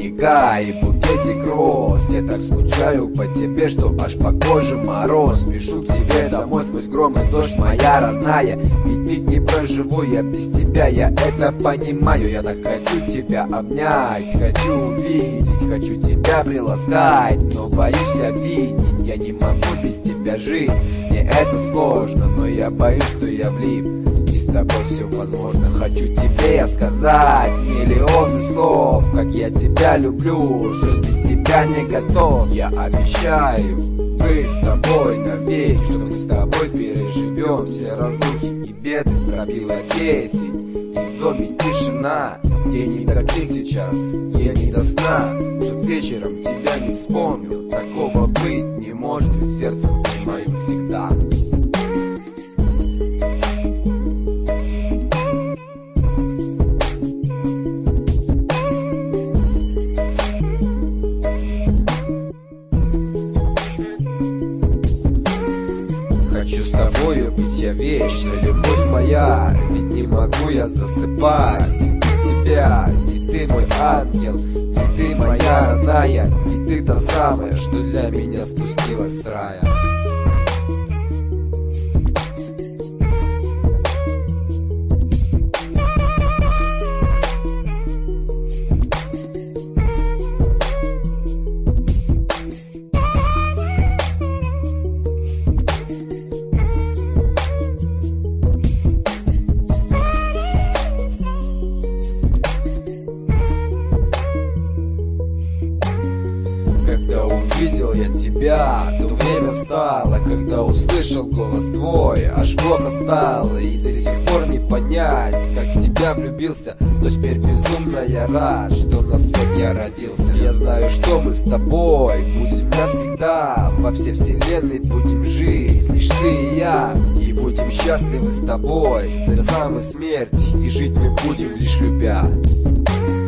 снега и букетик роз. Я так скучаю по тебе, что аж по коже мороз. Пишу к тебе домой сквозь гром и дождь, моя родная. Ведь не проживу я без тебя, я это понимаю. Я так хочу тебя обнять, хочу увидеть, хочу тебя приласкать, но боюсь обидеть, я не могу без тебя жить. Мне это сложно, но я боюсь, что я влип, и с тобой все возможно. Хочу тебе я сказать миллионы слов, как я тебя люблю, жить без тебя не готов. Я обещаю быть с тобой навеки, что мы с тобой переживем все разлуки и беды. Пробила 10, и в доме тишина. День не таких сейчас, я не до сна, чтоб вечером тебя не вспомнил. Такого быть не может, ведь в сердце ты моим всегда. Хочу с тобою быть я вечно, любовь моя, ведь не могу я засыпать без тебя. Ведь ты мой ангел, ведь ты моя родная, ведь ты та самая, что для меня спустилась с рая. Когда увидел я тебя, то время стало. Когда услышал голос твой, аж плохо стало. И до сих пор не понять, как в тебя влюбился. Но теперь безумно я рад, что на свет я родился. Я знаю, что мы с тобой будем навсегда, во всей вселенной будем жить, лишь ты и я. И будем счастливы с тобой до самой смерти, и жить мы будем лишь любя.